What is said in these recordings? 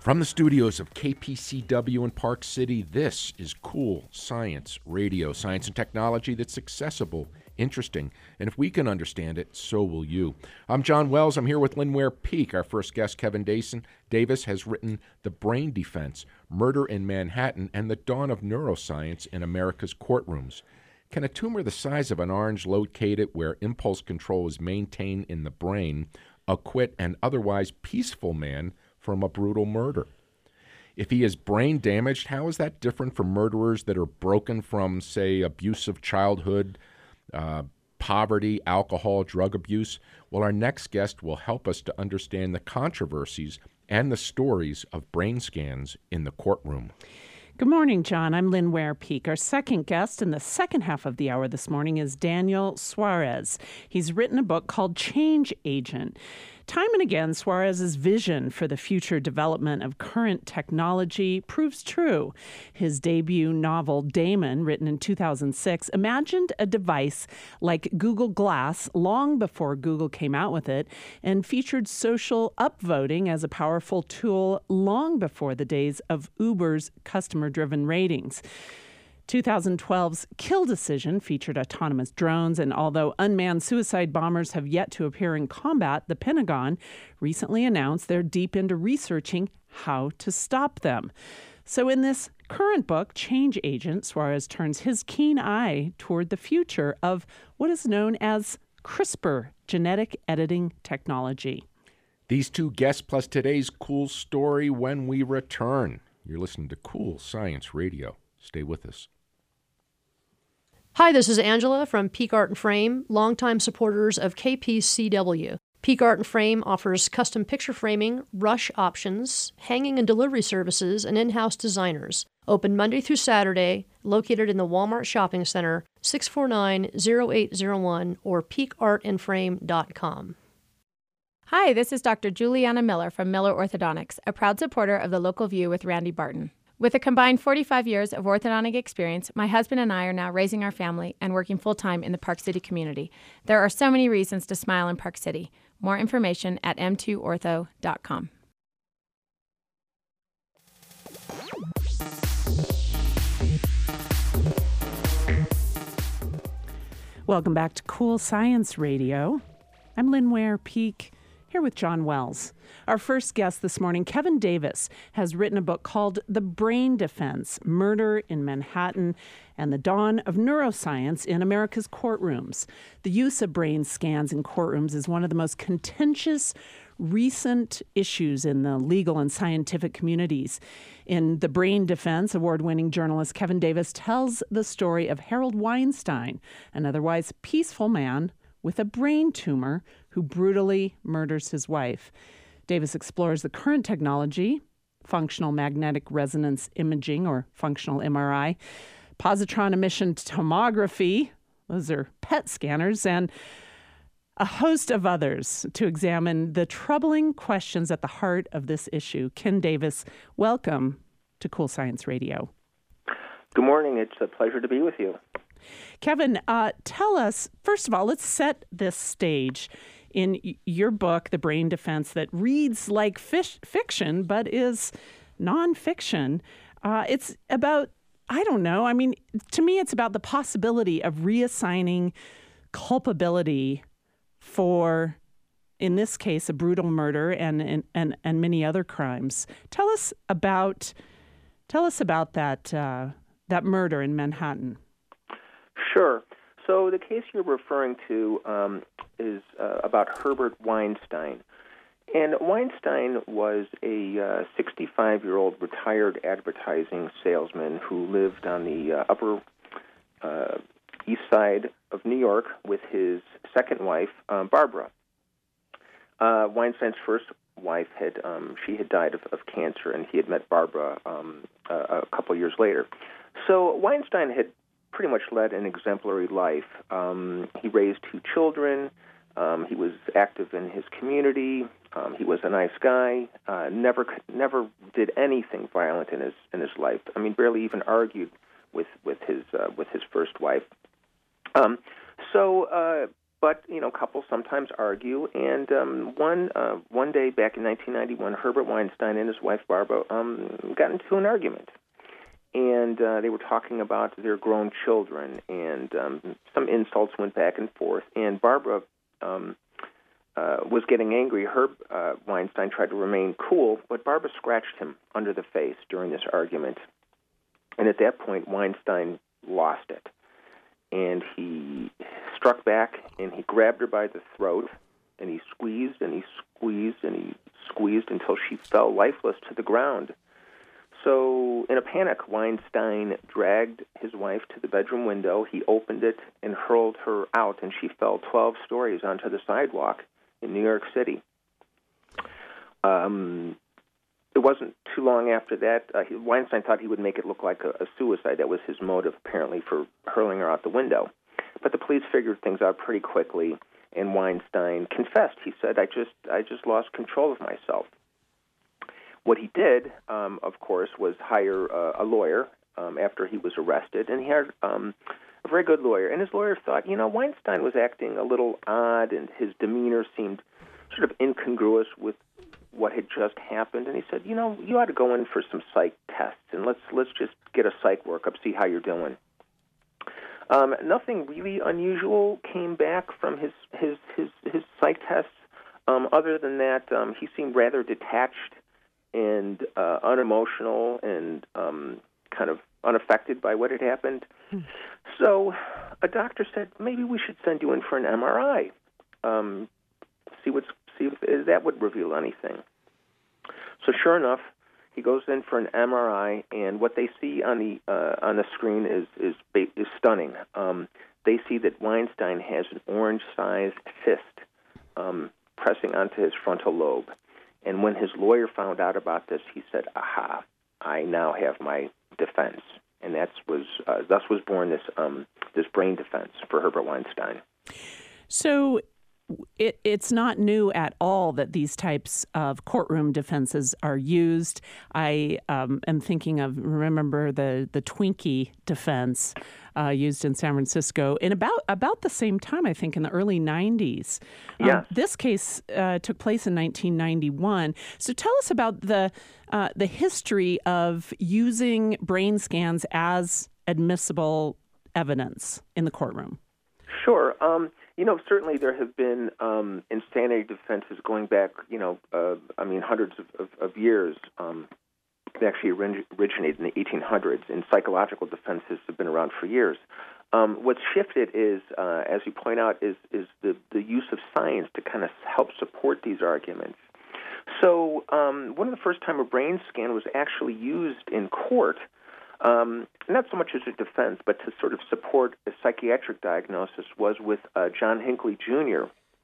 From the studios of KPCW in Park City, this is Cool Science Radio, science and technology that's accessible, interesting, and if we can understand it, so will you. I'm John Wells. I'm here with Lynn Ware Peak. Our first guest, Kevin Davis, has written The Brain Defense, Murder in Manhattan, and the Dawn of Neuroscience in America's Courtrooms. Can a tumor the size of an orange located where impulse control is maintained in the brain acquit an otherwise peaceful man from a brutal murder? If he is brain damaged, how is that different from murderers that are broken from, say, abusive childhood, poverty, alcohol, drug abuse? Well, our next guest will help us to understand the controversies and the stories of brain scans in the courtroom. Good morning, John. I'm Lynn Ware Peak. Our second guest in the second half of the hour this morning is Daniel Suarez. He's written a book called Change Agent. Time and again, Suarez's vision for the future development of current technology proves true. His debut novel, Damon, written in 2006, imagined a device like Google Glass long before Google came out with it, and featured social upvoting as a powerful tool long before the days of Uber's customer-driven ratings. 2012's Kill Decision featured autonomous drones, and although unmanned suicide bombers have yet to appear in combat, the Pentagon recently announced they're deep into researching how to stop them. So in this current book, Change Agent, Suarez turns his keen eye toward the future of what is known as CRISPR, genetic editing technology. These two guests plus today's cool story when we return. You're listening to Cool Science Radio. Stay with us. Hi, this is Angela from Peak Art and Frame, longtime supporters of KPCW. Peak Art and Frame offers custom picture framing, rush options, hanging and delivery services, and in-house designers. Open Monday through Saturday, located in the Walmart Shopping Center, 649-0801 or peakartandframe.com. Hi, this is Dr. Juliana Miller from Miller Orthodontics, a proud supporter of the Local View with Randy Barton. With a combined 45 years of orthodontic experience, my husband and I are now raising our family and working full-time in the Park City community. There are so many reasons to smile in Park City. More information at m2ortho.com. Welcome back to Cool Science Radio. I'm Lynn Ware Peak, here with John Wells. Our first guest this morning, Kevin Davis, has written a book called The Brain Defense, Murder in Manhattan and the Dawn of Neuroscience in America's Courtrooms. The use of brain scans in courtrooms is one of the most contentious recent issues in the legal and scientific communities. In The Brain Defense, award-winning journalist Kevin Davis tells the story of Harold Weinstein, an otherwise peaceful man with a brain tumor who brutally murders his wife. Davis explores the current technology, functional magnetic resonance imaging, or functional MRI, positron emission tomography, those are PET scanners, and a host of others to examine the troubling questions at the heart of this issue. Ken Davis, welcome to Cool Science Radio. Good morning. It's a pleasure to be with you. Kevin, tell us, first of all, let's set this stage. In your book, The Brain Defense, that reads like fiction but is nonfiction, it's about, to me it's about the possibility of reassigning culpability for, in this case, a brutal murder and many other crimes. Tell us about that murder in Manhattan. Sure. So the case you're referring to is about Herbert Weinstein. And Weinstein was a 65-year-old retired advertising salesman who lived on the Upper East Side of New York with his second wife, Barbara. Weinstein's first wife had died of cancer, and he had met Barbara a couple years later. So Weinstein had pretty much led an exemplary life. He raised two children. He was active in his community. He was a nice guy. Never did anything violent in his life. I mean, barely even argued with his first wife. So But, couples sometimes argue, and one day back in 1991, Herbert Weinstein and his wife Barbara got into an argument. And they were talking about their grown children, and some insults went back and forth. And Barbara was getting angry. Herb Weinstein tried to remain cool, but Barbara scratched him under the face during this argument. And at that point, Weinstein lost it. And he struck back, and he grabbed her by the throat, and he squeezed, and he squeezed, and he squeezed until she fell lifeless to the ground. So, in a panic, Weinstein dragged his wife to the bedroom window. He opened it and hurled her out, and she fell 12 stories onto the sidewalk in New York City. It wasn't too long after that. Weinstein thought he would make it look like a suicide. That was his motive, apparently, for hurling her out the window. But the police figured things out pretty quickly, and Weinstein confessed. He said, I just lost control of myself. What he did, of course, was hire a lawyer after he was arrested, and he hired a very good lawyer. And his lawyer thought, Weinstein was acting a little odd, and his demeanor seemed sort of incongruous with what had just happened. And he said, you ought to go in for some psych tests, and let's just get a psych workup, see how you're doing. Nothing really unusual came back from his psych tests. Other than that, he seemed rather detached and unemotional and kind of unaffected by what had happened. So a doctor said, maybe we should send you in for an MRI, see if that would reveal anything. So sure enough, he goes in for an MRI, and what they see on the screen is stunning. They see that Weinstein has an orange-sized cyst pressing onto his frontal lobe. And when his lawyer found out about this, he said, aha, I now have my defense. And thus was born this brain defense for Herbert Weinstein. So it's not new at all that these types of courtroom defenses are used. I am thinking of, remember the Twinkie defense used in San Francisco in about the same time, I think, in the early 90s. Yeah. This case took place in 1991. So tell us about the history of using brain scans as admissible evidence in the courtroom. Sure. Certainly there have been insanity defenses going back, hundreds of years. They actually originated in the 1800s, and psychological defenses have been around for years. What's shifted is, as you point out, is the use of science to kind of help support these arguments. So one of the first time a brain scan was actually used in court, not so much as a defense, but to sort of support a psychiatric diagnosis, was with John Hinckley Jr.,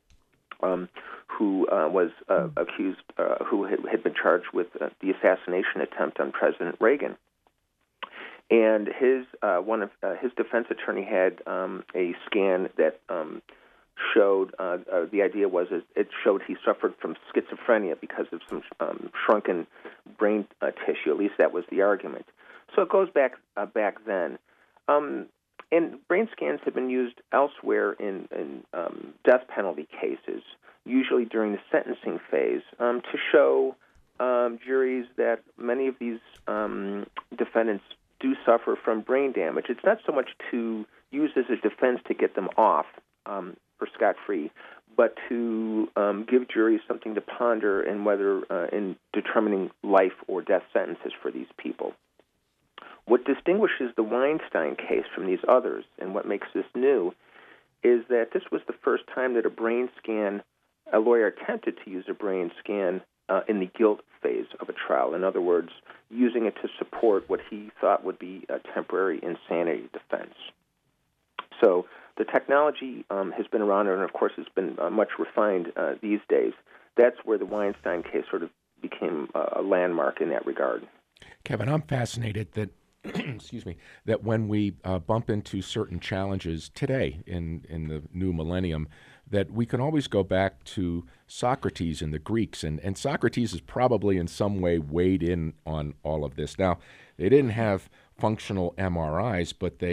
who was accused, who had been charged with the assassination attempt on President Reagan. And his defense attorney had a scan that showed the idea was it showed he suffered from schizophrenia because of some shrunken brain tissue. At least that was the argument. So it goes back then. And brain scans have been used elsewhere in death penalty cases, usually during the sentencing phase, to show juries that many of these defendants do suffer from brain damage. It's not so much to use as a defense to get them off for scot-free, but to give juries something to ponder in whether in determining life or death sentences for these people. What distinguishes the Weinstein case from these others, and what makes this new, is that this was the first time that a lawyer attempted to use a brain scan in the guilt phase of a trial. In other words, using it to support what he thought would be a temporary insanity defense. So the technology has been around, and of course it's been much refined these days. That's where the Weinstein case sort of became a landmark in that regard. Kevin, I'm fascinated that that when we bump into certain challenges today in the new millennium, that we can always go back to Socrates and the Greeks. And Socrates is probably in some way weighed in on all of this. Now, they didn't have functional MRIs, but they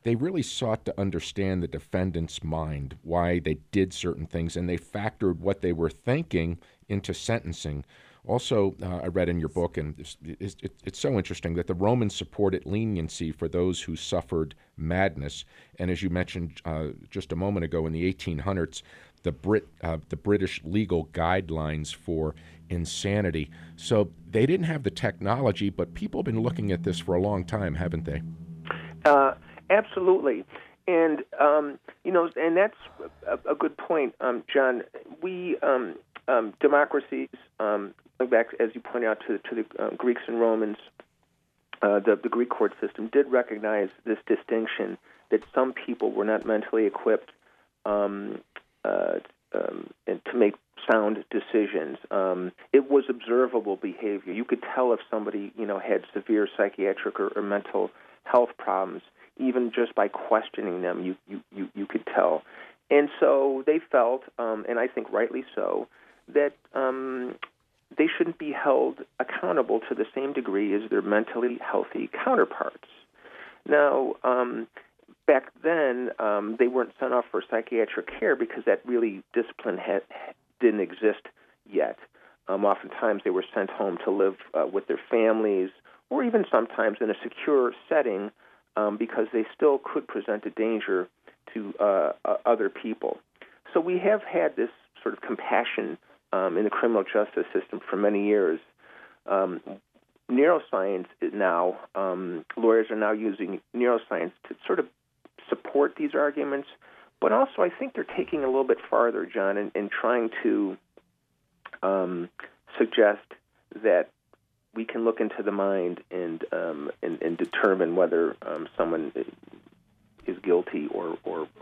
they really sought to understand the defendant's mind, why they did certain things, and they factored what they were thinking into sentencing. Also, I read in your book, and it's so interesting, that the Romans supported leniency for those who suffered madness. And as you mentioned just a moment ago, in the 1800s, the British legal guidelines for insanity. So they didn't have the technology, but people have been looking at this for a long time, haven't they? Absolutely. And, and that's a good point, John. We, democracies, going back, as you point out, to the Greeks and Romans, the Greek court system did recognize this distinction that some people were not mentally equipped and to make sound decisions. It was observable behavior. You could tell if somebody, had severe psychiatric or mental health problems, even just by questioning them. You could tell. And so they felt, and I think rightly so, that they shouldn't be held accountable to the same degree as their mentally healthy counterparts. Now, back then, they weren't sent off for psychiatric care because that really discipline didn't exist yet. Oftentimes, they were sent home to live with their families, or even sometimes in a secure setting, because they still could present a danger to other people. So we have had this sort of compassion in the criminal justice system for many years. Neuroscience is now, lawyers are now using neuroscience to sort of support these arguments, but also I think they're taking a little bit farther, John, in trying to suggest that we can look into the mind and determine whether someone is guilty or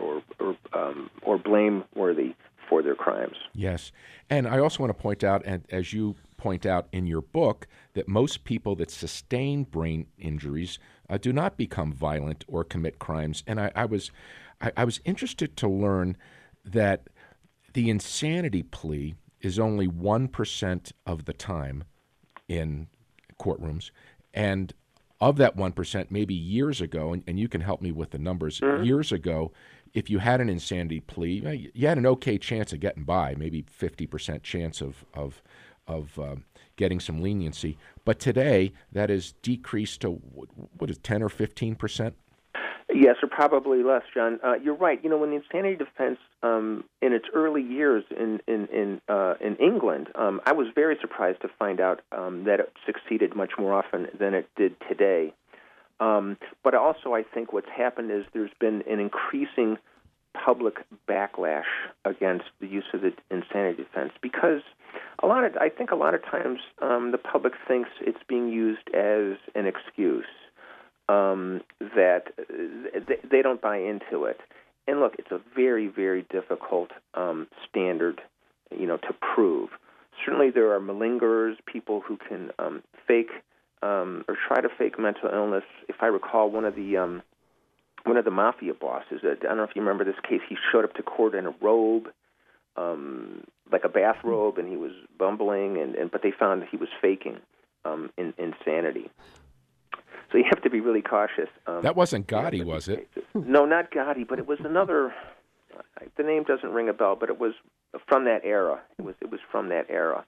blameworthy for their crimes. Yes. And I also want to point out, and as you point out in your book, that most people that sustain brain injuries do not become violent or commit crimes. And I was interested to learn that the insanity plea is only 1% of the time in courtrooms. And of that 1%, maybe years ago, and you can help me with the numbers, years ago, if you had an insanity plea, you had an okay chance of getting by, maybe 50% chance of getting some leniency. But today, that is decreased to, what is 10 or 15%? Yes, or probably less, John. You're right. When the insanity defense in its early years in England, I was very surprised to find out that it succeeded much more often than it did today. But also, I think what's happened is there's been an increasing public backlash against the use of the insanity defense because I think a lot of times the public thinks it's being used as an excuse. That they don't buy into it. And look, it's a very, very difficult standard, to prove. Certainly there are malingerers, people who can fake or try to fake mental illness. If I recall, one of the mafia bosses, I don't know if you remember this case, he showed up to court in a robe, like a bathrobe, and he was bumbling, but they found that he was faking insanity. So you have to be really cautious. That wasn't Gotti, was it? No, not Gotti, but it was another. The name doesn't ring a bell, but it was from that era. It was from that era.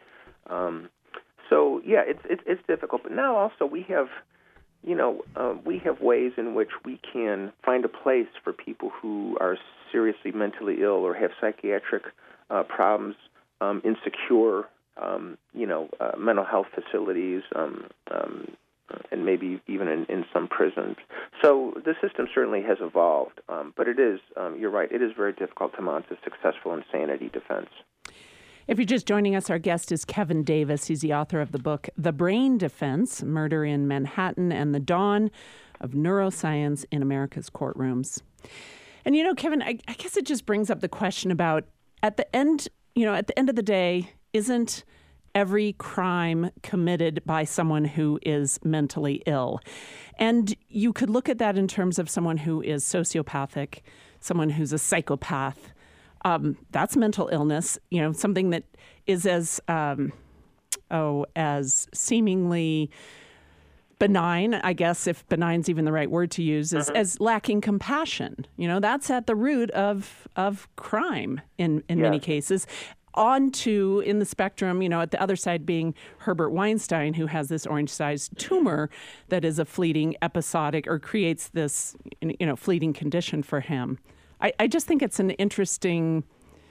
So yeah, it's difficult. But now also we have, we have ways in which we can find a place for people who are seriously mentally ill or have psychiatric problems, insecure, mental health facilities. And maybe even in some prisons. So the system certainly has evolved, but it is, you're right, it is very difficult to mount a successful insanity defense. If you're just joining us, our guest is Kevin Davis. He's the author of the book, The Brain Defense, Murder in Manhattan and the Dawn of Neuroscience in America's Courtrooms. And, Kevin, I guess it just brings up the question about at the end of the day, isn't every crime committed by someone who is mentally ill? And you could look at that in terms of someone who is sociopathic, someone who's a psychopath. That's mental illness, something that is as seemingly benign, I guess, if benign's even the right word to use, is as lacking compassion. That's at the root of crime in many cases. On to, in the spectrum, at the other side being Herbert Weinstein, who has this orange-sized tumor that is a fleeting episodic or creates this, fleeting condition for him. I just think it's an interesting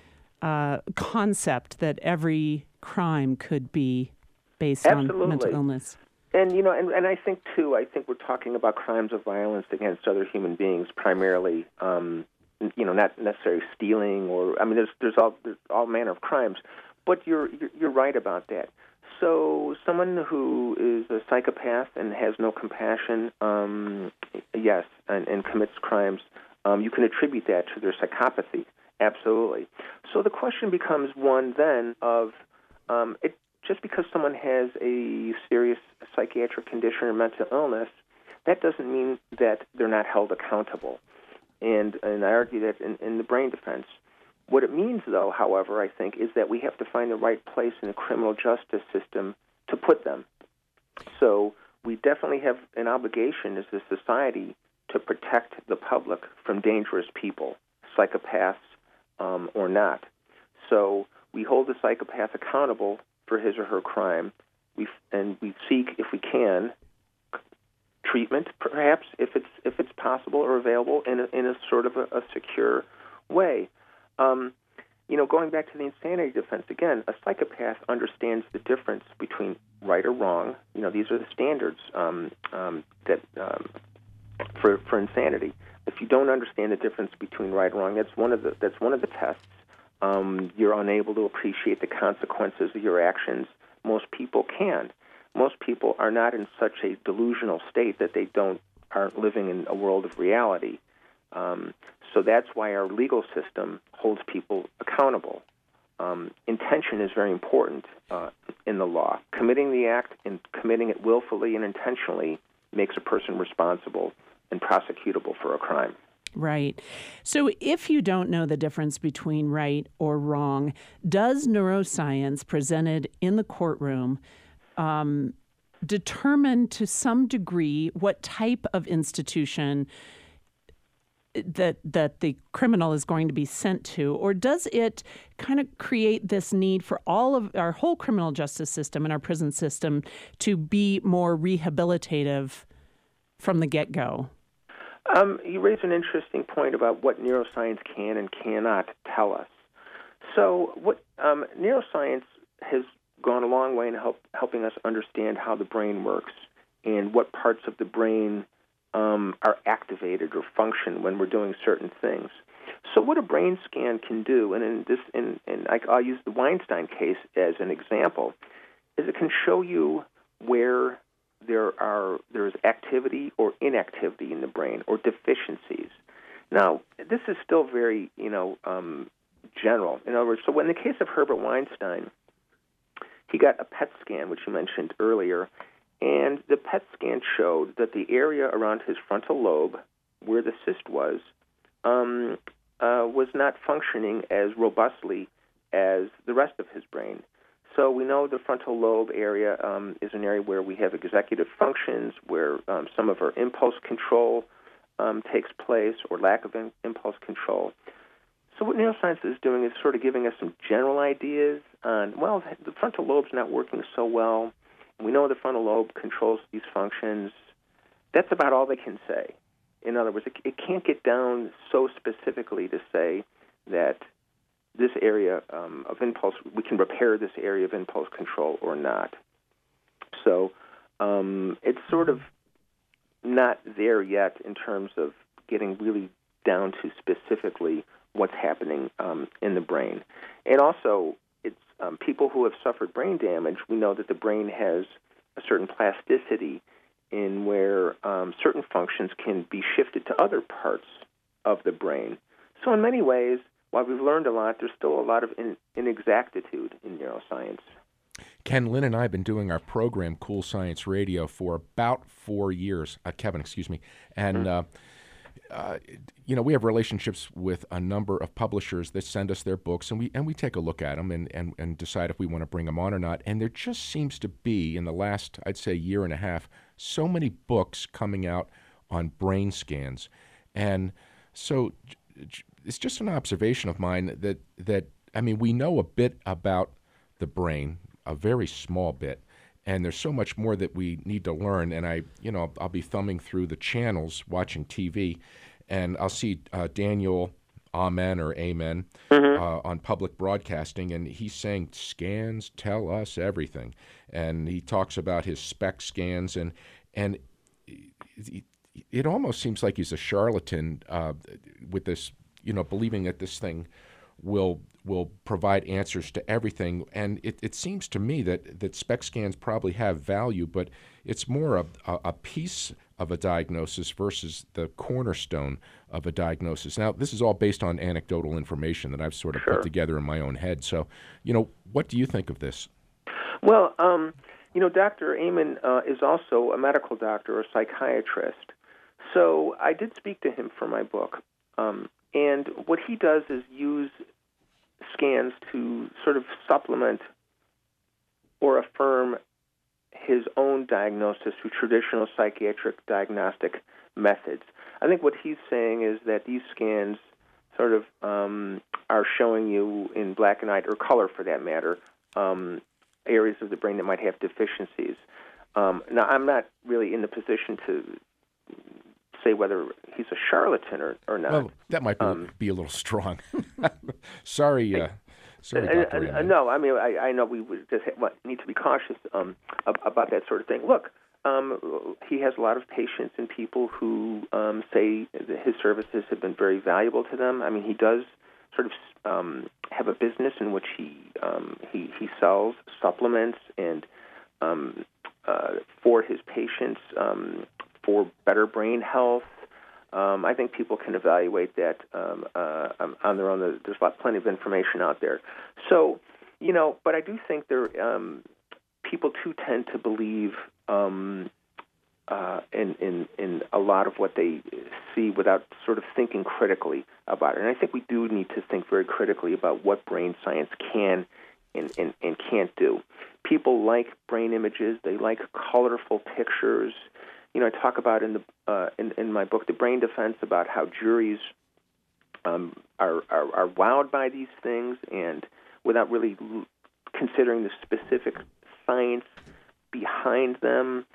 concept that every crime could be based on mental illness. And, and I think we're talking about crimes of violence against other human beings primarily, not necessarily stealing there's all manner of crimes. But you're right about that. So someone who is a psychopath and has no compassion, yes, and commits crimes, you can attribute that to their psychopathy, absolutely. So the question becomes one then of just because someone has a serious psychiatric condition or mental illness, that doesn't mean that they're not held accountable. And I argue that in the brain defense. What it means, though, however, I think, is that we have to find the right place in the criminal justice system to put them. So we definitely have an obligation as a society to protect the public from dangerous people, psychopaths or not. So we hold the psychopath accountable for his or her crime, and we seek, if we can, treatment, perhaps, if it's possible or available in a sort of a secure way. Going back to the insanity defense again, a psychopath understands the difference between right or wrong. These are the standards that for insanity. If you don't understand the difference between right and wrong, that's one of the tests. You're unable to appreciate the consequences of your actions. Most people can. Most people are not in such a delusional state that they aren't living in a world of reality. So that's why our legal system holds people accountable. Intention is very important in the law. Committing the act and committing it willfully and intentionally makes a person responsible and prosecutable for a crime. Right. So if you don't know the difference between right or wrong, does neuroscience presented in the courtroom determine to some degree what type of institution that the criminal is going to be sent to? Or does it kind of create this need for all of our whole criminal justice system and our prison system to be more rehabilitative from the get-go? You raise an interesting point about what neuroscience can and cannot tell us. So what neuroscience has gone a long way in helping us understand how the brain works and what parts of the brain are activated or function when we're doing certain things. So what a brain scan can do, and I'll use the Weinstein case as an example, is it can show you where there is activity or inactivity in the brain or deficiencies. Now, this is still very, general. In other words, so in the case of Herbert Weinstein, he got a PET scan, which you mentioned earlier, and the PET scan showed that the area around his frontal lobe, where the cyst was not functioning as robustly as the rest of his brain. So we know the frontal lobe area is an area where we have executive functions, where some of our impulse control takes place, or lack of impulse control. So what neuroscience is doing is sort of giving us some general ideas on, the frontal lobe's not working so well. We know the frontal lobe controls these functions. That's about all they can say. In other words, it can't get down so specifically to say that this area of impulse, we can repair this area of impulse control or not. So it's sort of not there yet in terms of getting really down to specifically what's happening in the brain. And also, it's people who have suffered brain damage, we know that the brain has a certain plasticity in where certain functions can be shifted to other parts of the brain. So in many ways, while we've learned a lot, there's still a lot of inexactitude in neuroscience. Ken, Lynn and I have been doing our program, Cool Science Radio, for about 4 years. Kevin, excuse me. And, we have relationships with a number of publishers that send us their books, and we take a look at them and decide if we want to bring them on or not. And there just seems to be, in the last, I'd say, year and a half, so many books coming out on brain scans. And so it's just an observation of mine that I mean, we know a bit about the brain, a very small bit, and there's so much more that we need to learn. And I'll be thumbing through the channels, watching TV, and I'll see Daniel Amen or Amen on public broadcasting, and he's saying scans tell us everything. And he talks about his SPECT scans, and it almost seems like he's a charlatan with this, believing that this thing will provide answers to everything. And it seems to me that SPECT scans probably have value, but it's more a piece of a diagnosis versus the cornerstone of a diagnosis. Now, this is all based on anecdotal information that I've sort of put together in my own head. So, what do you think of this? Well, Dr. Amen is also a medical doctor, a psychiatrist. So I did speak to him for my book. And what he does is use scans to sort of supplement or affirm his own diagnosis through traditional psychiatric diagnostic methods. I think what he's saying is that these scans sort of are showing you in black and white, or color for that matter, areas of the brain that might have deficiencies. Now, I'm not really in the position to say whether he's a charlatan or not. Well, that might be a little strong. Sorry, Dr. Amen. No, I mean, I know we would just need to be cautious about that sort of thing. Look, he has a lot of patients and people who say that his services have been very valuable to them. I mean, he does sort of have a business in which he sells supplements and for his patients for better brain health. I think people can evaluate that on their own. There's plenty of information out there. So, but I do think people too tend to believe in a lot of what they see without sort of thinking critically about it. And I think we do need to think very critically about what brain science can and can't do. People like brain images. They like colorful pictures. I talk about in my book, The Brain Defense, about how juries are wowed by these things, and without really considering the specific science behind them.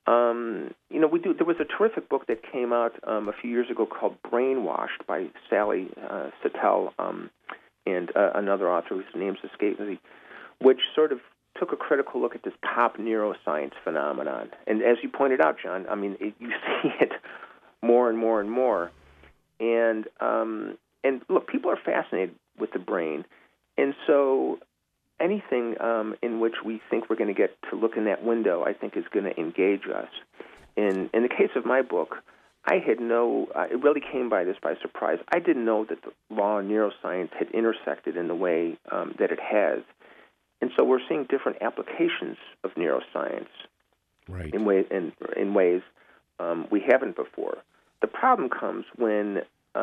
There was a terrific book that came out a few years ago called Brainwashed by Sally Satel and another author whose name's escaped me, which sort of took a critical look at this pop neuroscience phenomenon. And as you pointed out, John, I mean, you see it more and more and more. And look, people are fascinated with the brain. And so anything in which we think we're going to get to look in that window, I think, is going to engage us. In the case of my book, it really came by surprise. I didn't know that the law and neuroscience had intersected in the way that it has. And so we're seeing different applications of neuroscience in ways we haven't before. The problem comes when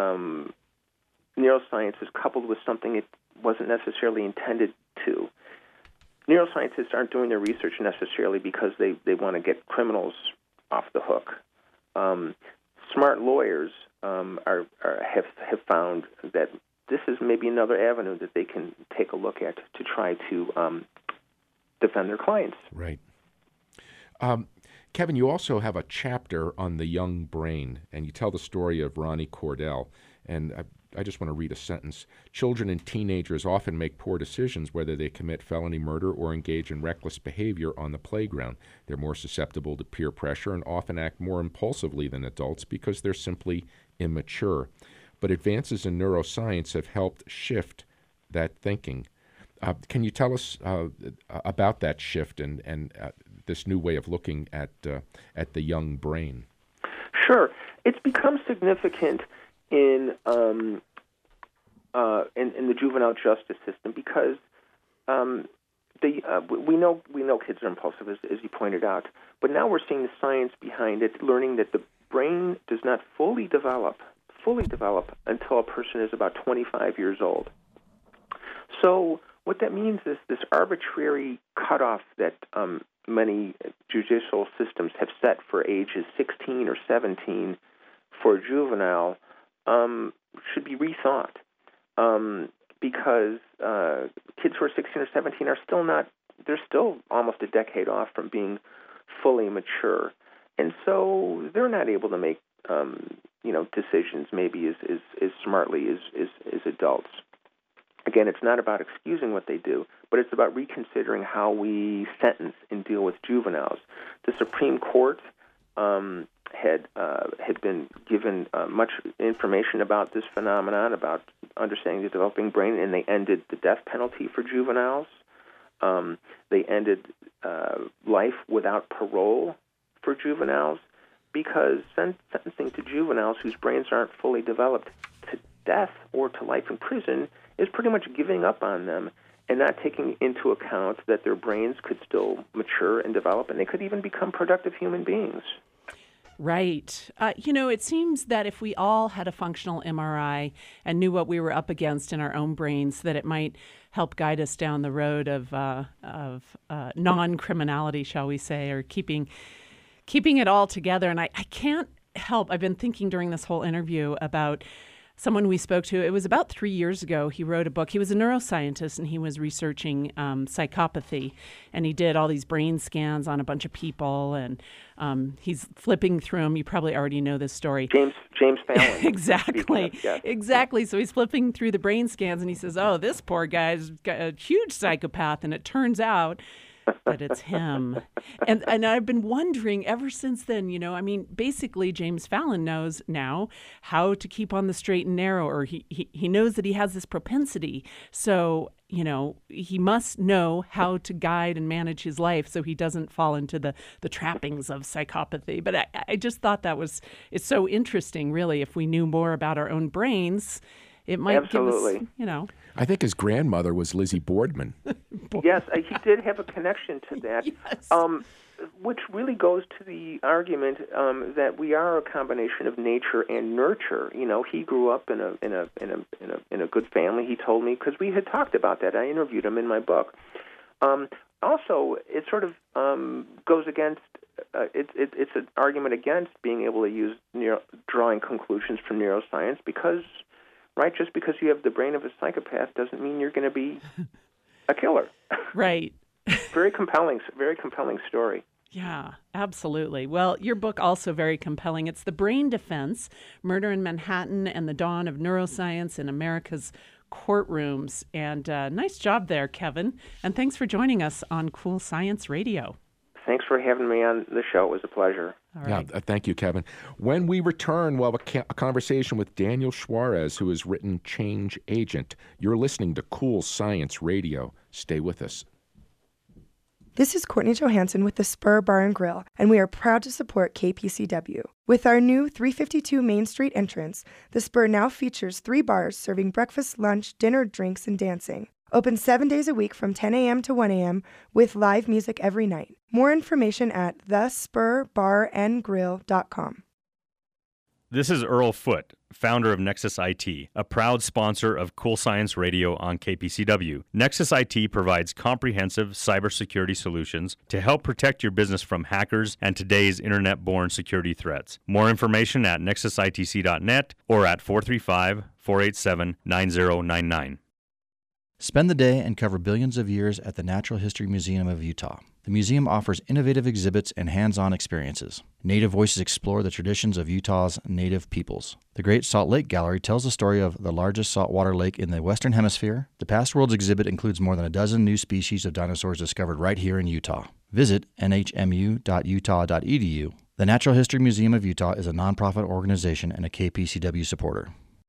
neuroscience is coupled with something it wasn't necessarily intended to. Neuroscientists aren't doing their research necessarily because they want to get criminals off the hook. Smart lawyers have found that this is maybe another avenue that they can take a look at to try to defend their clients. Right. Kevin, you also have a chapter on the young brain, and you tell the story of Ronnie Cordell. And I just want to read a sentence. Children and teenagers often make poor decisions whether they commit felony murder or engage in reckless behavior on the playground. They're more susceptible to peer pressure and often act more impulsively than adults because they're simply immature. But advances in neuroscience have helped shift that thinking. Can you tell us about that shift and this new way of looking at the young brain? Sure. It's become significant in the juvenile justice system because we know kids are impulsive, as you pointed out, but now we're seeing the science behind it, learning that the brain does not fully develop until a person is about 25 years old. So what that means is this arbitrary cutoff that many judicial systems have set for ages 16 or 17 for juvenile should be rethought, because kids who are 16 or 17 are still not, they're still almost a decade off from being fully mature. And so they're not able to make decisions maybe as smartly as adults. Again, it's not about excusing what they do, but it's about reconsidering how we sentence and deal with juveniles. The Supreme Court had been given much information about this phenomenon, about understanding the developing brain, and they ended the death penalty for juveniles. They ended life without parole for juveniles, because sentencing to juveniles whose brains aren't fully developed to death or to life in prison is pretty much giving up on them and not taking into account that their brains could still mature and develop, and they could even become productive human beings. Right. It seems that if we all had a functional MRI and knew what we were up against in our own brains, that it might help guide us down the road of non-criminality, shall we say, or keeping it all together. And I can't help, I've been thinking during this whole interview about someone we spoke to. It was about 3 years ago. He wrote a book. He was a neuroscientist, and he was researching psychopathy. And he did all these brain scans on a bunch of people, and he's flipping through them. You probably already know this story. James Fallon. Exactly. Yes. Exactly. So he's flipping through the brain scans, and he says, oh, this poor guy's got a huge psychopath. And it turns out that it's him. And I've been wondering ever since then, basically James Fallon knows now how to keep on the straight and narrow, or he knows that he has this propensity. So, he must know how to guide and manage his life so he doesn't fall into the trappings of psychopathy. But I just thought it's so interesting, really. If we knew more about our own brains, it might Absolutely. give us, I think his grandmother was Lizzie Boardman. Yes, he did have a connection to that, Yes. Which really goes to the argument that we are a combination of nature and nurture. He grew up in a good family. He told me, because we had talked about that. I interviewed him in my book. Also, it sort of goes against. It's an argument against being able to use drawing conclusions from neuroscience, because. Right, just because you have the brain of a psychopath doesn't mean you're going to be a killer. Right. Very compelling story. Yeah, absolutely. Well, your book also very compelling. It's The Brain Defense: Murder in Manhattan and the Dawn of Neuroscience in America's Courtrooms. And nice job there, Kevin. And thanks for joining us on Cool Science Radio. Thanks for having me on the show. It was a pleasure. All right. Yeah, thank you, Kevin. When we return, we'll have a conversation with Daniel Suarez, who has written Change Agent. You're listening to Cool Science Radio. Stay with us. This is Courtney Johansson with the Spur Bar and Grill, and we are proud to support KPCW. With our new 352 Main Street entrance, the Spur now features 3 bars serving breakfast, lunch, dinner, drinks, and dancing. Open 7 days a week from 10 a.m. to 1 a.m. with live music every night. More information at thespurbarandgrill.com. This is Earl Foote, founder of Nexus IT, a proud sponsor of Cool Science Radio on KPCW. Nexus IT provides comprehensive cybersecurity solutions to help protect your business from hackers and today's internet-born security threats. More information at nexusitc.net or at 435-487-9099. Spend the day and cover billions of years at the Natural History Museum of Utah. The museum offers innovative exhibits and hands-on experiences. Native Voices explore the traditions of Utah's native peoples. The Great Salt Lake Gallery tells the story of the largest saltwater lake in the Western Hemisphere. The Past Worlds exhibit includes more than a dozen new species of dinosaurs discovered right here in Utah. Visit nhmu.utah.edu. The Natural History Museum of Utah is a nonprofit organization and a KPCW supporter.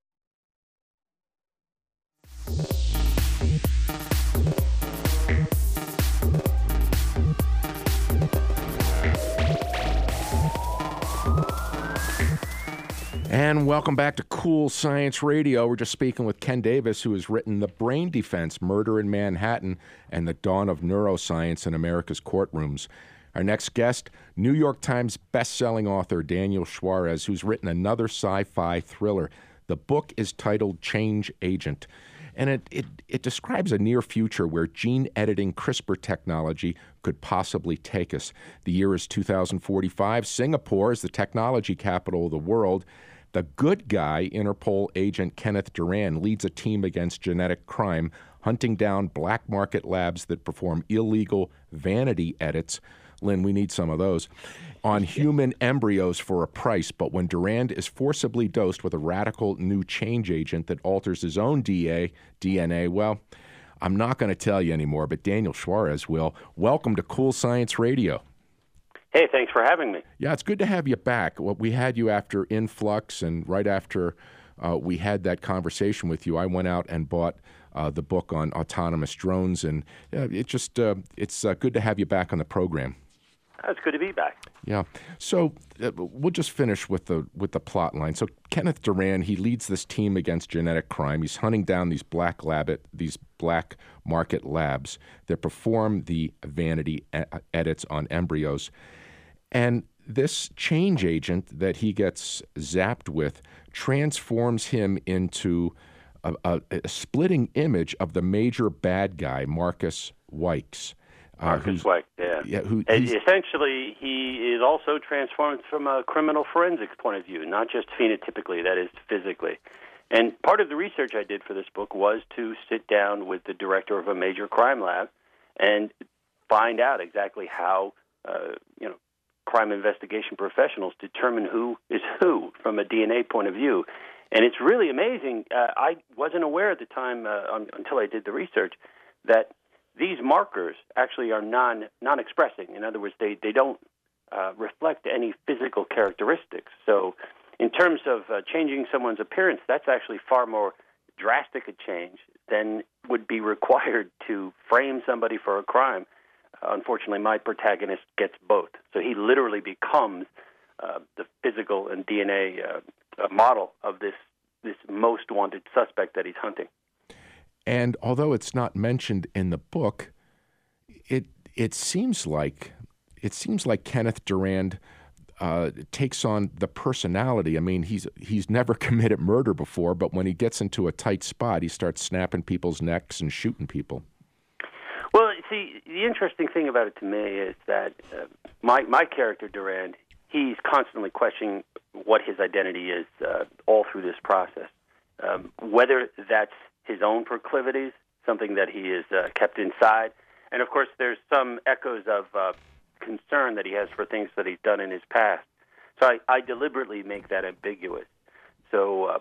And welcome back to Cool Science Radio. We're just speaking with Ken Davis, who has written The Brain Defense: Murder in Manhattan and the Dawn of Neuroscience in America's Courtrooms. Our next guest, New York Times bestselling author Daniel Suarez, who's written another sci-fi thriller. The book is titled Change Agent. And it describes a near future where gene editing CRISPR technology could possibly take us. The year is 2045. Singapore is the technology capital of the world. The good guy, Interpol agent Kenneth Duran, leads a team against genetic crime, hunting down black market labs that perform illegal vanity edits. Lynn, we need some of those, on human embryos for a price. But when Durand is forcibly dosed with a radical new change agent that alters his own DNA, well, I'm not going to tell you anymore, but Daniel Suarez will. Welcome to Cool Science Radio. Hey, thanks for having me. Yeah, it's good to have you back. Well, we had you after Influx, and right after we had that conversation with you, I went out and bought the book on autonomous drones, and it's good to have you back on the program. It's good to be back. Yeah. So we'll just finish with the plot line. So Kenneth Duran, he leads this team against genetic crime. He's hunting down these black market labs that perform the vanity edits on embryos. And this change agent that he gets zapped with transforms him into a splitting image of the major bad guy, Marcus Wykes. Marcus Wykes, yeah. Essentially, he is also transformed from a criminal forensics point of view, not just phenotypically, that is, physically. And part of the research I did for this book was to sit down with the director of a major crime lab and find out exactly how, crime investigation professionals determine who is who from a DNA point of view. And it's really amazing. I wasn't aware at the time, until I did the research, that these markers actually are non-expressing. In other words, they don't reflect any physical characteristics. So in terms of changing someone's appearance, that's actually far more drastic a change than would be required to frame somebody for a crime. Unfortunately, my protagonist gets both. So he literally becomes the physical and DNA model of this most wanted suspect that he's hunting. And although it's not mentioned in the book, it seems like Kenneth Durand takes on the personality. I mean, he's never committed murder before, but when he gets into a tight spot, he starts snapping people's necks and shooting people. Well, see, the interesting thing about it to me is that my character, Durand, he's constantly questioning what his identity is all through this process, whether that's his own proclivities, something that he has kept inside. And, of course, there's some echoes of concern that he has for things that he's done in his past. So I deliberately make that ambiguous. So,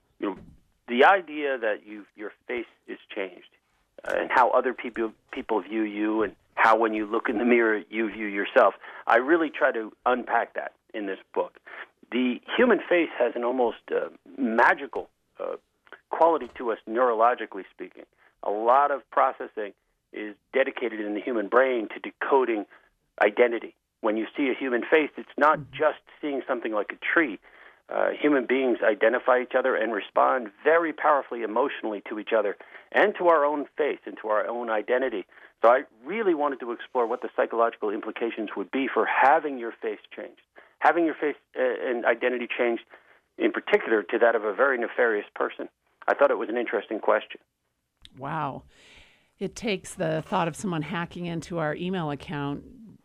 the idea that your face is changed and how other people view you and how when you look in the mirror you view yourself, I really try to unpack that in this book. The human face has an almost magical quality to us neurologically speaking. A lot of processing is dedicated in the human brain to decoding identity. When you see a human face, it's not just seeing something like a tree. Human beings identify each other and respond very powerfully emotionally to each other and to our own face and to our own identity. So I really wanted to explore what the psychological implications would be for having your face changed, having your face and identity changed in particular to that of a very nefarious person. I thought it was an interesting question. Wow. It takes the thought of someone hacking into our email account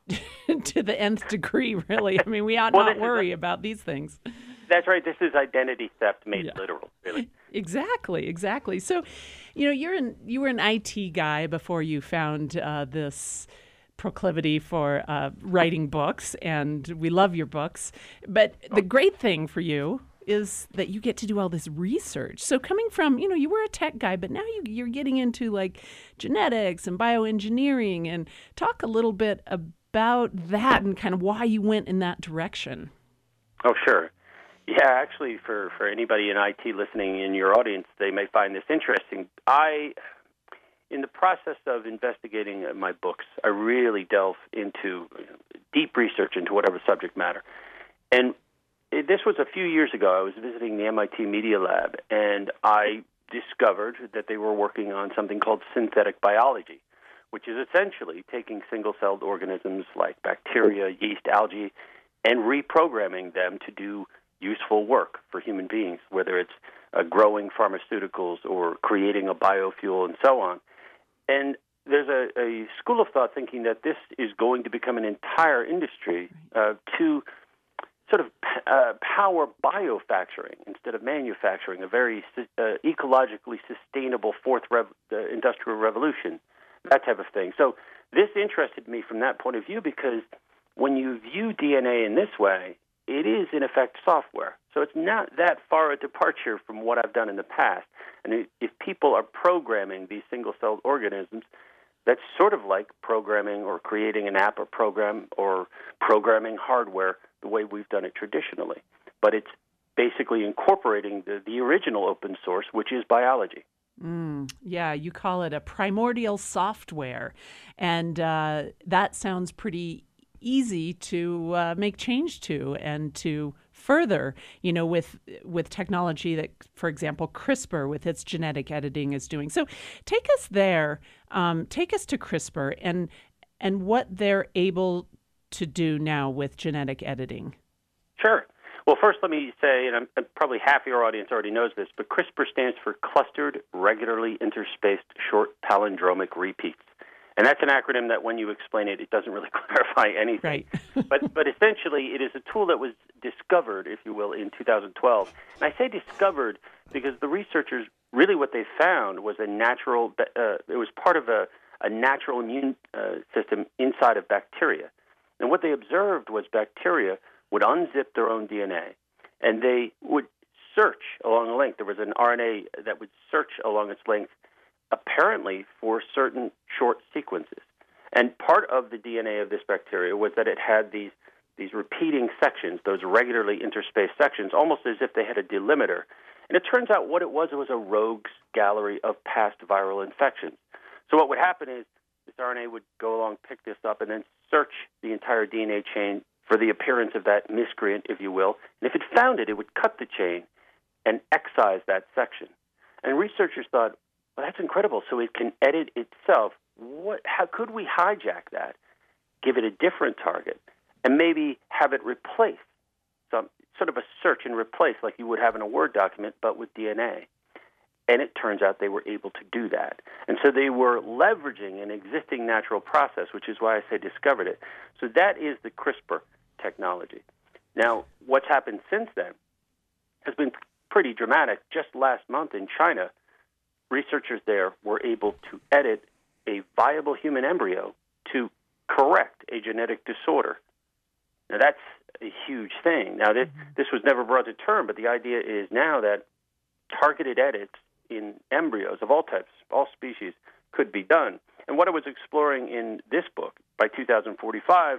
to the nth degree, really. I mean, we ought not worry about these things. That's right. This is identity theft made literal, really. Exactly. So, you were an IT guy before you found this proclivity for writing books, and we love your books. But the great thing for you is that you get to do all this research. So coming from, you were a tech guy, but now you're getting into like genetics and bioengineering, and talk a little bit about that and kind of why you went in that direction. Oh, sure. Yeah, actually, for anybody in IT listening in your audience, they may find this interesting. In the process of investigating my books, I really delve into deep research into whatever subject matter. And this was a few years ago. I was visiting the MIT Media Lab, and I discovered that they were working on something called synthetic biology, which is essentially taking single-celled organisms like bacteria, yeast, algae, and reprogramming them to do useful work for human beings, whether it's growing pharmaceuticals or creating a biofuel and so on. And there's a school of thought thinking that this is going to become an entire industry to sort of power biofacturing instead of manufacturing, a very ecologically sustainable fourth industrial revolution, that type of thing. So this interested me from that point of view because when you view DNA in this way, it is, in effect, software. So it's not that far a departure from what I've done in the past. And if people are programming these single-celled organisms, that's sort of like programming or creating an app or program or programming hardware the way we've done it traditionally. But it's basically incorporating the original open source, which is biology. Yeah, you call it a primordial software. And that sounds pretty easy to make change to and to further, with technology that, for example, CRISPR with its genetic editing is doing. So take us there, take us to CRISPR and what they're able to do now with genetic editing. Sure. Well, first let me say, and probably half your audience already knows this, but CRISPR stands for Clustered Regularly Interspaced Short Palindromic Repeats. And that's an acronym that when you explain it, it doesn't really clarify anything. Right. but essentially, it is a tool that was discovered, if you will, in 2012. And I say discovered because the researchers, really what they found was it was part of a natural immune system inside of bacteria. And what they observed was bacteria would unzip their own DNA, and they would search along a length. There was an RNA that would search along its length apparently for certain short sequences. And part of the DNA of this bacteria was that it had these repeating sections, those regularly interspaced sections, almost as if they had a delimiter. And it turns out what it was a rogues gallery of past viral infections. So what would happen is this RNA would go along, pick this up, and then search the entire DNA chain for the appearance of that miscreant, if you will. And if it found it, it would cut the chain and excise that section. And researchers thought, well, that's incredible. So it can edit itself. How could we hijack that, give it a different target, and maybe have it replace some sort of a search and replace like you would have in a Word document, but with DNA? And it turns out they were able to do that. And so they were leveraging an existing natural process, which is why I say discovered it. So that is the CRISPR technology. Now, what's happened since then has been pretty dramatic. Just last month in China, researchers there were able to edit a viable human embryo to correct a genetic disorder. Now, that's a huge thing. Now, this was never brought to term, but the idea is now that targeted edits in embryos of all types, all species, could be done. And what I was exploring in this book, by 2045,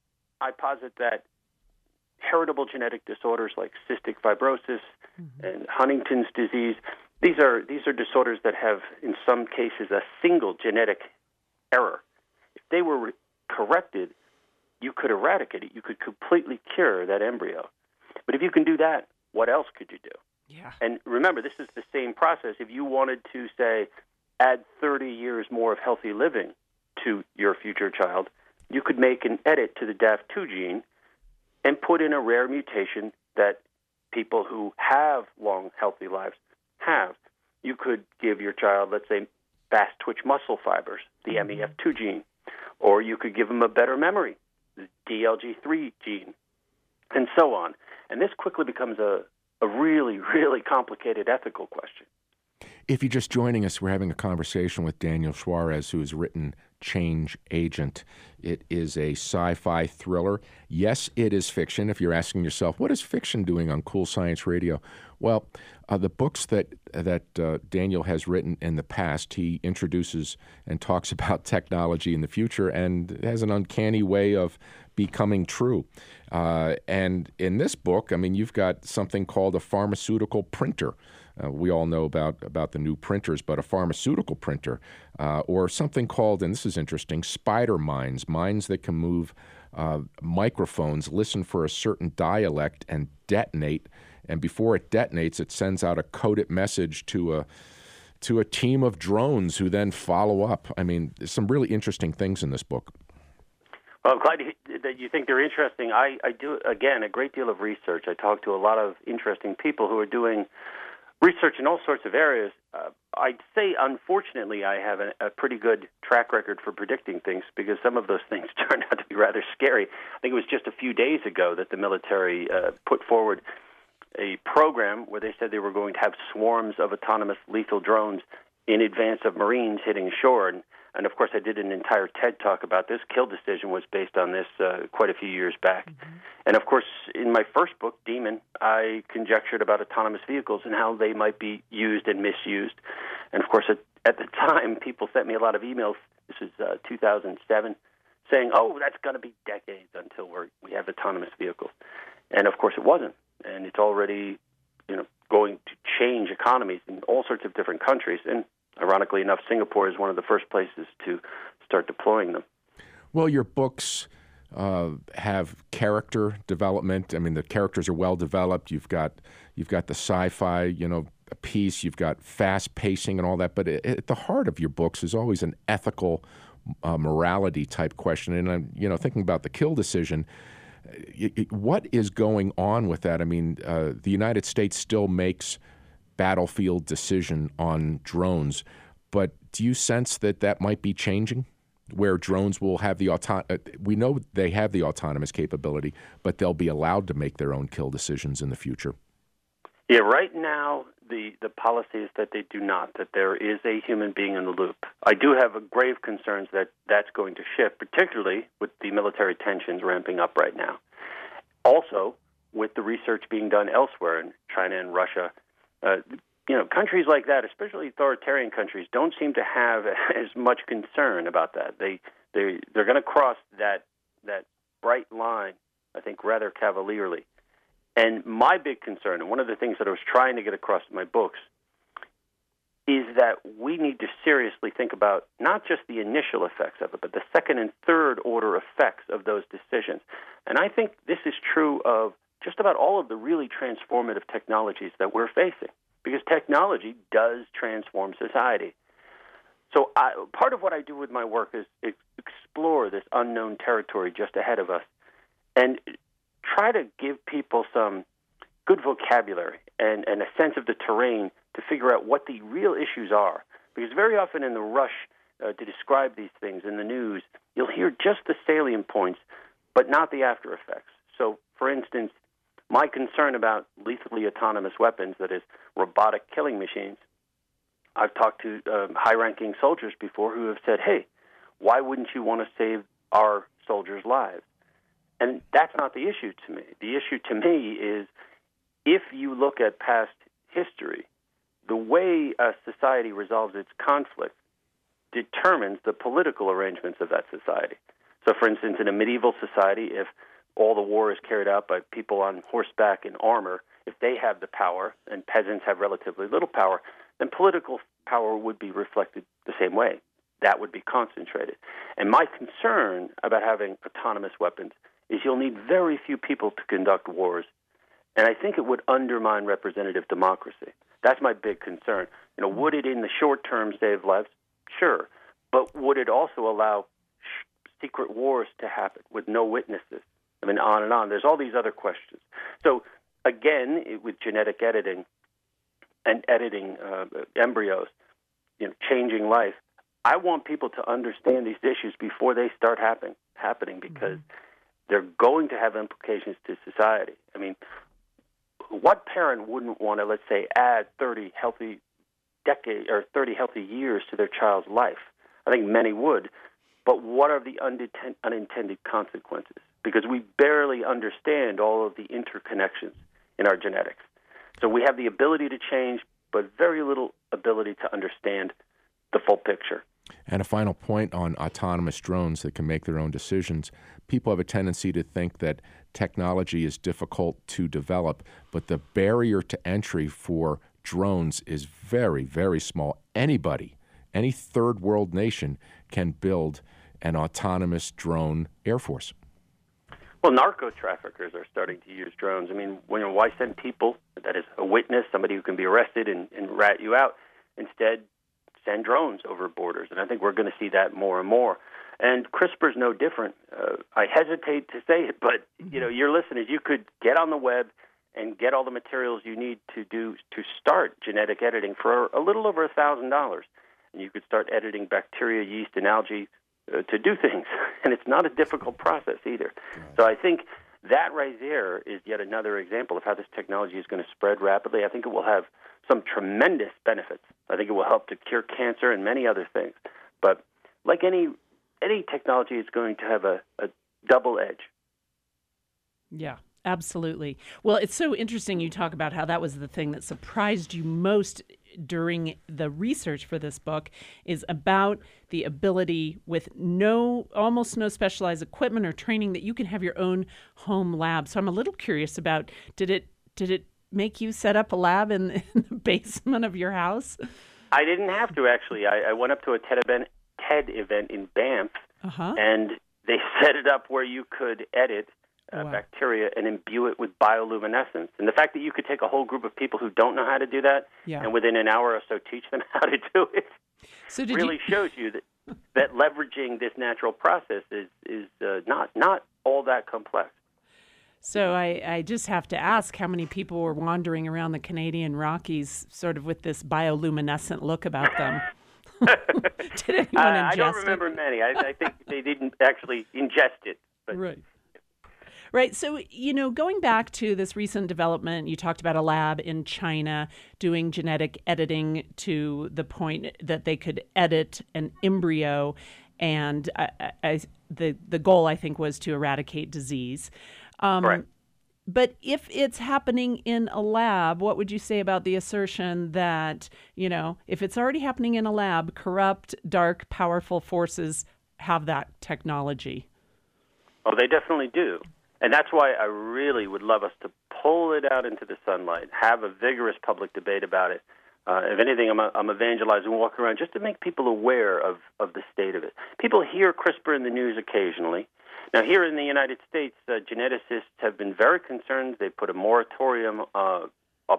I posit that heritable genetic disorders like cystic fibrosis and Huntington's disease, these are disorders that have, in some cases, a single genetic error. If they were corrected, you could eradicate it. You could completely cure that embryo. But if you can do that, what else could you do? Yeah. And remember, this is the same process. If you wanted to, say, add 30 years more of healthy living to your future child, you could make an edit to the DAF2 gene and put in a rare mutation that people who have long, healthy lives have. You could give your child, let's say, fast twitch muscle fibers, the MEF2 gene, or you could give them a better memory, the DLG3 gene, and so on. And this quickly becomes a really, really complicated ethical question. If you're just joining us, we're having a conversation with Daniel Suarez, who has written Change Agent. It is a sci-fi thriller. Yes, it is fiction. If you're asking yourself, what is fiction doing on Cool Science Radio? Well, the books that Daniel has written in the past, he introduces and talks about technology in the future and has an uncanny way of becoming true. And in this book, I mean, you've got something called a pharmaceutical printer. We all know about the new printers, but a pharmaceutical printer, or something called, and this is interesting, spider minds, minds that can move microphones, listen for a certain dialect, and detonate. And before it detonates, it sends out a coded message to a team of drones who then follow up. I mean, there's some really interesting things in this book. Well, I'm glad that you think they're interesting. I do, again, a great deal of research. I talk to a lot of interesting people who are doing research in all sorts of areas. I'd say, unfortunately, I have a pretty good track record for predicting things because some of those things turned out to be rather scary. I think it was just a few days ago that the military put forward a program where they said they were going to have swarms of autonomous lethal drones in advance of Marines hitting shore. And of course, I did an entire TED Talk about this. Kill Decision was based on this quite a few years back. Mm-hmm. And of course, in my first book, Demon, I conjectured about autonomous vehicles and how they might be used and misused. And of course, at the time, people sent me a lot of emails. This is 2007, saying, "Oh, that's going to be decades until we have autonomous vehicles." And of course, it wasn't. And it's already, going to change economies in all sorts of different countries. And ironically enough, Singapore is one of the first places to start deploying them. Well, your books have character development. I mean, the characters are well developed. You've got the sci-fi, piece. You've got fast pacing and all that. But at the heart of your books is always an ethical morality type question. And I'm, thinking about the Kill Decision. What is going on with that? I mean, the United States still makes battlefield decision on drones, but do you sense that might be changing, where drones will have we know they have the autonomous capability, but they'll be allowed to make their own kill decisions in the future? Yeah, right now the policy is that they do not, that there is a human being in the loop. I do have grave concerns that that's going to shift, particularly with the military tensions ramping up right now. Also, with the research being done elsewhere in China and Russia, countries like that, especially authoritarian countries, don't seem to have as much concern about that. They're going to cross that bright line, I think, rather cavalierly. And my big concern, and one of the things that I was trying to get across in my books, is that we need to seriously think about not just the initial effects of it, but the second and third order effects of those decisions. And I think this is true of just about all of the really transformative technologies that we're facing, because technology does transform society. So part of what I do with my work is explore this unknown territory just ahead of us and try to give people some good vocabulary and a sense of the terrain to figure out what the real issues are. Because very often in the rush to describe these things in the news, you'll hear just the salient points, but not the after effects. So, for instance, my concern about lethally autonomous weapons, that is, robotic killing machines, I've talked to high-ranking soldiers before who have said, hey, why wouldn't you want to save our soldiers' lives? And that's not the issue to me. The issue to me is if you look at past history, the way a society resolves its conflict determines the political arrangements of that society. So, for instance, in a medieval society, if all the war is carried out by people on horseback in armor, if they have the power and peasants have relatively little power, then political power would be reflected the same way. That would be concentrated. And my concern about having autonomous weapons is you'll need very few people to conduct wars. And I think it would undermine representative democracy. That's my big concern. Would it in the short term save lives? Sure. But would it also allow secret wars to happen with no witnesses? I mean, on and on. There's all these other questions. So, again, with genetic editing and editing embryos, changing life, I want people to understand these issues before they start happening because they're going to have implications to society. I mean, what parent wouldn't want to, let's say, add 30 healthy years to their child's life? I think many would. But what are the unintended consequences? Because we barely understand all of the interconnections in our genetics. So we have the ability to change, but very little ability to understand the full picture. And a final point on autonomous drones that can make their own decisions. People have a tendency to think that technology is difficult to develop, but the barrier to entry for drones is very, very small. Anybody, any third world nation can build an autonomous drone air force. Well, narco traffickers are starting to use drones. I mean, why send people, that is a witness, somebody who can be arrested and rat you out, instead send drones over borders? And I think we're going to see that more and more. And CRISPR is no different. I hesitate to say it, but your listeners, you could get on the web and get all the materials you need to start genetic editing for a little over $1,000. And you could start editing bacteria, yeast, and algae to do things. And it's not a difficult process either. So I think that right there is yet another example of how this technology is going to spread rapidly. I think it will have some tremendous benefits. I think it will help to cure cancer and many other things. But like any technology, it's going to have a double edge. Yeah, absolutely. Well, it's so interesting you talk about how that was the thing that surprised you most during the research for this book, is about the ability with almost no specialized equipment or training that you can have your own home lab. So I'm a little curious about, did it make you set up a lab in the basement of your house? I didn't have to, actually. I went up to a TED event in Banff, and they set it up where you could edit bacteria and imbue it with bioluminescence. And the fact that you could take a whole group of people who don't know how to do that and within an hour or so teach them how to do it really shows you that leveraging this natural process is not all that complex. So I just have to ask how many people were wandering around the Canadian Rockies sort of with this bioluminescent look about them. Did anyone ingest I don't remember many. I think they didn't actually ingest it. But. Right. So, going back to this recent development, you talked about a lab in China doing genetic editing to the point that they could edit an embryo. And the goal, I think, was to eradicate disease. Right. But if it's happening in a lab, what would you say about the assertion that, if it's already happening in a lab, corrupt, dark, powerful forces have that technology? Oh, they definitely do. And that's why I really would love us to pull it out into the sunlight, have a vigorous public debate about it. If anything, I'm evangelizing, walking around just to make people aware of the state of it. People hear CRISPR in the news occasionally. Now, here in the United States, geneticists have been very concerned. They put a moratorium, a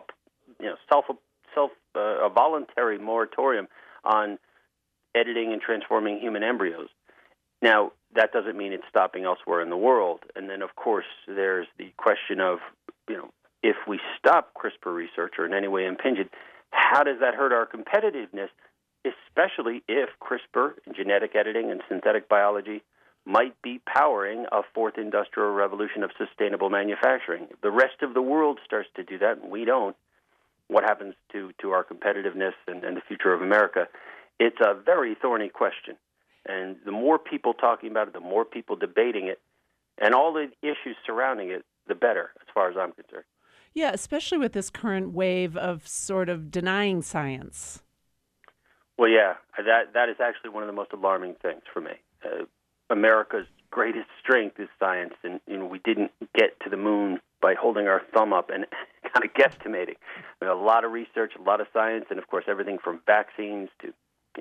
voluntary moratorium on editing and transforming human embryos. Now, that doesn't mean it's stopping elsewhere in the world. And then, of course, there's the question of, if we stop CRISPR research or in any way impinge it, how does that hurt our competitiveness, especially if CRISPR and genetic editing and synthetic biology might be powering a fourth industrial revolution of sustainable manufacturing? If the rest of the world starts to do that and we don't, what happens to our competitiveness and the future of America? It's a very thorny question. And the more people talking about it, the more people debating it, and all the issues surrounding it, the better, as far as I'm concerned. Yeah, especially with this current wave of sort of denying science. Well, yeah, that is actually one of the most alarming things for me. America's greatest strength is science, and we didn't get to the moon by holding our thumb up and kind of guesstimating. A lot of research, a lot of science, and of course everything from vaccines to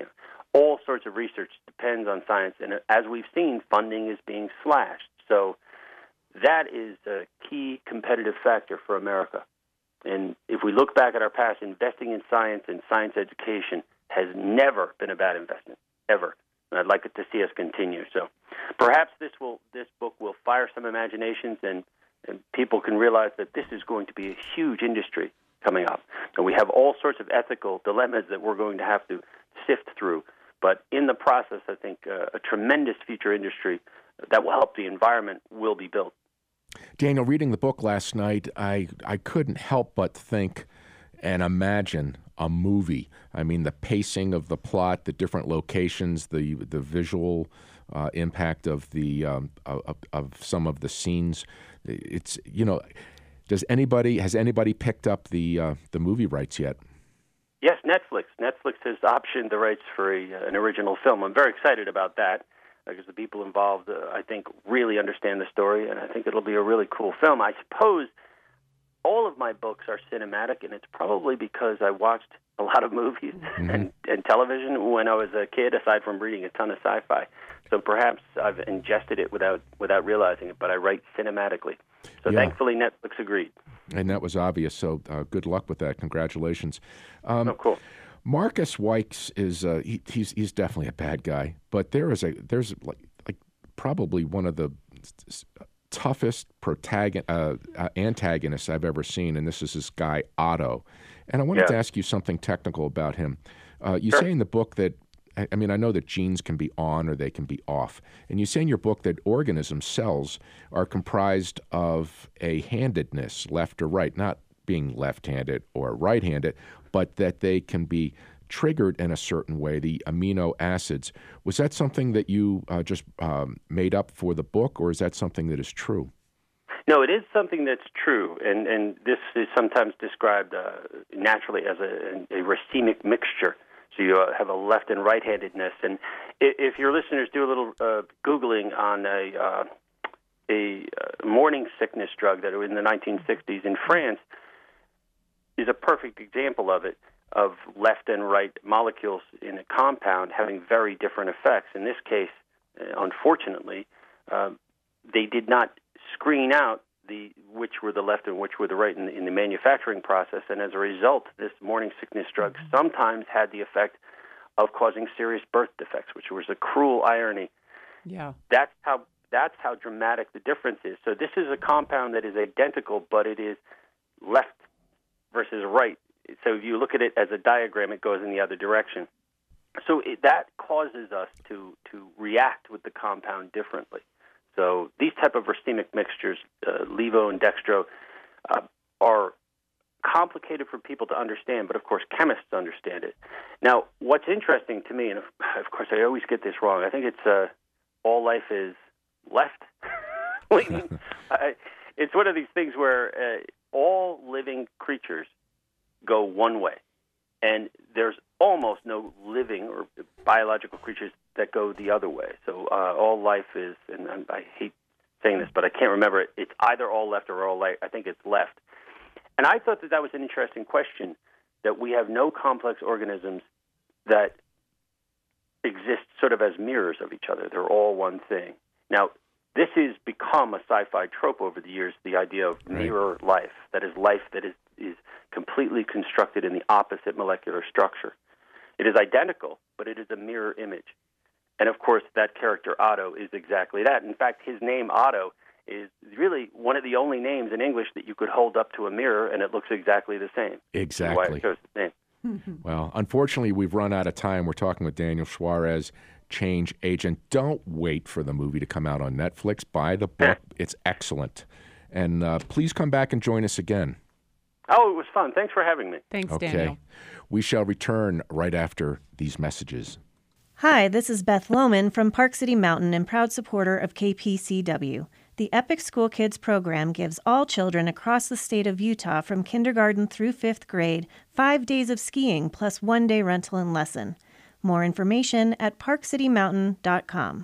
all sorts of research depends on science. And as we've seen, funding is being slashed. So that is a key competitive factor for America. And if we look back at our past, investing in science and science education has never been a bad investment, ever. And I'd like it to see us continue. So perhaps this book will fire some imaginations, and people can realize that this is going to be a huge industry coming up. And we have all sorts of ethical dilemmas that we're going to have to sift through. But in the process, I think a tremendous future industry that will help the environment will be built. Daniel, reading the book last night, I couldn't help but think and imagine a movie. I mean, the pacing of the plot, the different locations, the visual impact of the of some of the scenes. It's has anybody picked up the movie rights yet? Yes, Netflix. Netflix has optioned the rights for an original film. I'm very excited about that because the people involved, I think, really understand the story, and I think it'll be a really cool film. I suppose all of my books are cinematic, and it's probably because I watched a lot of movies and television when I was a kid, aside from reading a ton of sci-fi. So perhaps I've ingested it without realizing it, but I write cinematically. So thankfully, Netflix agreed. And that was obvious, so good luck with that. Congratulations. Cool. Marcus Wykes is he's definitely a bad guy, but there's like probably one of the toughest antagonist I've ever seen, and this is this guy, Otto. And I wanted to ask you something technical about him. You say in the book that, I mean, I know that genes can be on or they can be off. And you say in your book that organisms, cells, are comprised of a handedness, left or right, not being left-handed or right-handed, but that they can be triggered in a certain way, the amino acids. Was that something that you just made up for the book, or is that something that is true? No, it is something that's true, and this is sometimes described naturally as a racemic mixture. So you have a left and right-handedness. And if your listeners do a little Googling on a morning sickness drug that was in the 1960s in France, is a perfect example of it, of left and right molecules in a compound having very different effects. In this case, unfortunately, they did not screen out which were the left and which were the right in the manufacturing process, and as a result, this morning sickness drug sometimes had the effect of causing serious birth defects, which was a cruel irony. Yeah, that's how dramatic the difference is. So this is a compound that is identical, but it is left versus right. So if you look at it as a diagram, it goes in the other direction. So that causes us to react with the compound differently. So these type of racemic mixtures, levo and dextro, are complicated for people to understand, but of course chemists understand it. Now, what's interesting to me, and of course I always get this wrong, I think it's all life is left. It's one of these things where all living creatures go one way, and there's almost no living or biological creatures that go the other way. So all life is, and I hate saying this, but I can't remember it. It's either all left or all right. I think it's left. And I thought that was an interesting question, that we have no complex organisms that exist sort of as mirrors of each other. They're all one thing. Now, this has become a sci-fi trope over the years, the idea of mirror life, that is life that is completely constructed in the opposite molecular structure. It is identical, but it is a mirror image. And of course, that character Otto is exactly that. In fact, his name Otto is really one of the only names in English that you could hold up to a mirror and it looks exactly the same. Exactly. That's why I chose his name. Well, unfortunately, we've run out of time. We're talking with Daniel Suarez, Change Agent. Don't wait for the movie to come out on Netflix. Buy the book. It's excellent. And please come back and join us again. Oh, it was fun. Thanks for having me. Thanks, Okay. Daniel. We shall return right after these messages. Hi, this is Beth Lohman from Park City Mountain and proud supporter of KPCW. The Epic School Kids program gives all children across the state of Utah from kindergarten through 5th grade 5 days of skiing plus 1 day rental and lesson. More information at parkcitymountain.com.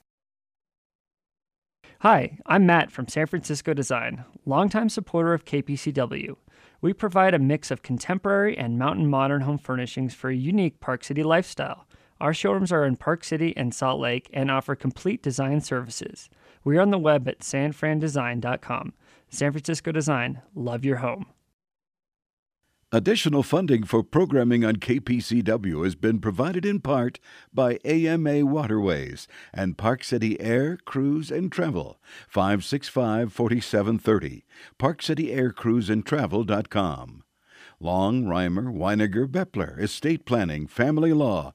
Hi, I'm Matt from San Francisco Design, longtime supporter of KPCW. We provide a mix of contemporary and mountain modern home furnishings for a unique Park City lifestyle. Our showrooms are in Park City and Salt Lake and offer complete design services. We are on the web at sanfrandesign.com. San Francisco Design, love your home. Additional funding for programming on KPCW has been provided in part by AMA Waterways and Park City Air, Cruise, and Travel, 565-4730, parkcityaircruiseandtravel.com. Long, Reimer, Weiniger, Bepler, Estate Planning, Family Law,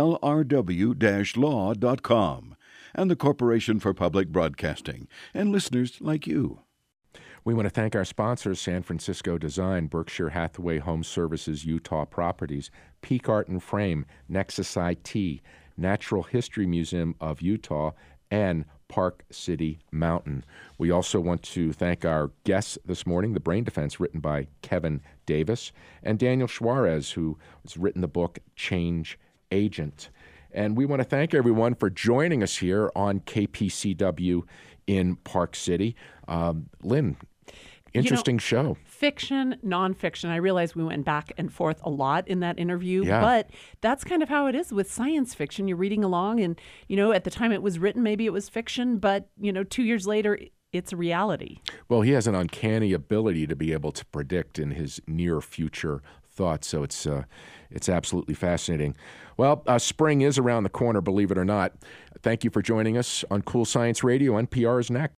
LRW-law.com, and the Corporation for Public Broadcasting, and listeners like you. We want to thank our sponsors, San Francisco Design, Berkshire Hathaway Home Services, Utah Properties, Peak Art and Frame, Nexus IT, Natural History Museum of Utah, and Park City Mountain. We also want to thank our guests this morning, The Brain Defense, written by Kevin Davis, and Daniel Suarez, who has written the book Change Agent. And we want to thank everyone for joining us here on KPCW in Park City. Lynn, interesting show. Fiction, nonfiction. I realize we went back and forth a lot in that interview, Yeah. but that's kind of how it is with science fiction. You're reading along and, at the time it was written, maybe it was fiction, but, 2 years later, it's a reality. Well, he has an uncanny ability to be able to predict in his near future thoughts, so it's absolutely fascinating. Well, spring is around the corner, believe it or not. Thank you for joining us on Cool Science Radio. NPR is next.